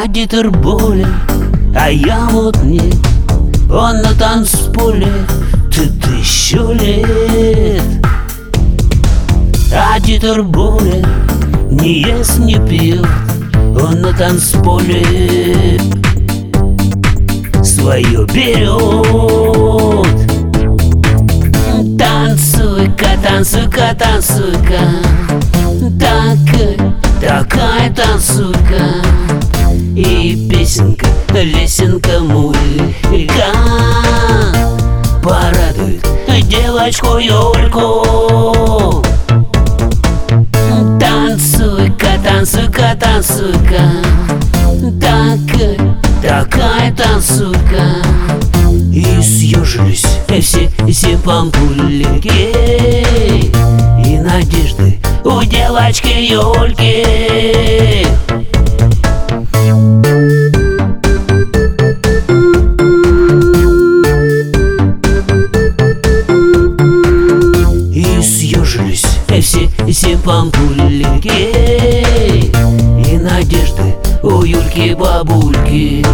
Дитер болен, а я вот нет. Он на танцполе ты 1000 лет. А Дитер болен, не ест, не пьет. Он на танцполе свое берет. Танцуй-ка, танцуй-ка, танцуй-ка, такая танцуй-ка. И песенка, лесенка, мулька порадует девочку Юльку. Танцуй-ка, танцуй-ка, танцуй-ка, такая танцуй-ка. И съежились все пампулики и надежды у девочки Юльки. И съежились все пампулики и надежды у Юльки-бабульки.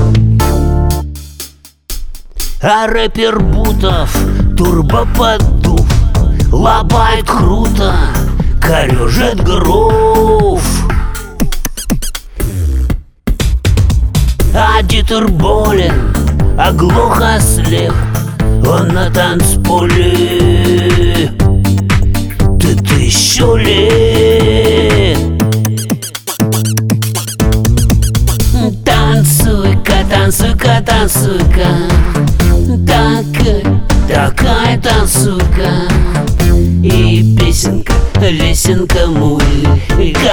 А рэпер Бутов, турбоподдув, лобает круто, корежит грув. А Дитер болен, оглох, ослеп. Он на танцполе ты 1000 лет. Танцуй-ка, танцуй-ка, танцуй-ка, такая танцуй-ка. И песенка, лесенка, мулька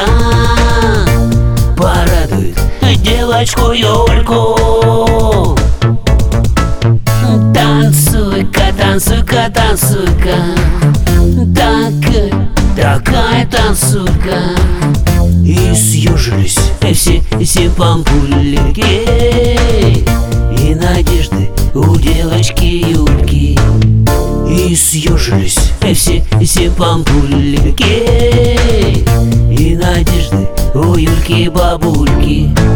порадует девочку Юльку. Танцуй-ка, танцуй-ка, танцуй-ка, такая танцуй-ка. И съежились все пампулики и надежды у девочки Юльки. И съежились все пампулики и надежды у Юльки-бабульки.